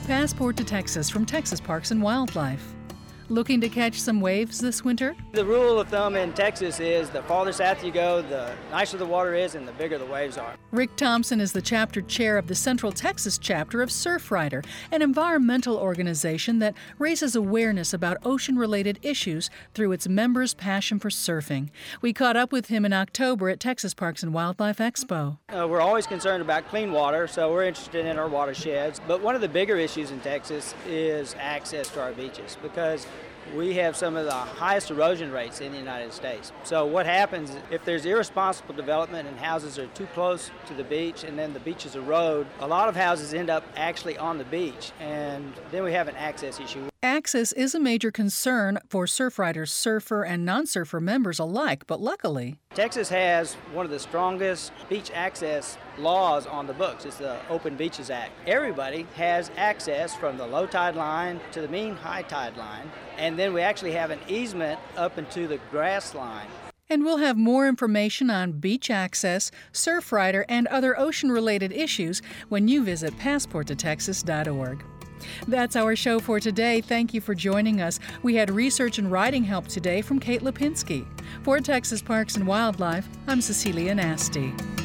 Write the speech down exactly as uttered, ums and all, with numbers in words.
Passport to Texas from Texas Parks and Wildlife. Looking to catch some waves this winter? The rule of thumb in Texas is the farther south you go, the nicer the water is and the bigger the waves are. Rick Thompson is the chapter chair of the Central Texas chapter of Surfrider, an environmental organization that raises awareness about ocean-related issues through its members' passion for surfing. We caught up with him in October at Texas Parks and Wildlife Expo. Uh, we're always concerned about clean water, so we're interested in our watersheds. But one of the bigger issues in Texas is access to our beaches, because we have some of the highest erosion rates in the United States. So what happens if there's irresponsible development and houses are too close to the beach and then the beaches erode, a lot of houses end up actually on the beach, and then we have an access issue. Access is a major concern for Surfrider's surfer and non-surfer members alike, but luckily, Texas has one of the strongest beach access laws on the books. It's the Open Beaches Act. Everybody has access from the low tide line to the mean high tide line, and then we actually have an easement up into the grass line. And we'll have more information on beach access, Surfrider, and other ocean-related issues when you visit passport to texas dot org. That's our show for today. Thank you for joining us. We had research and writing help today from Kate Lipinski. For Texas Parks and Wildlife, I'm Cecilia Nasty.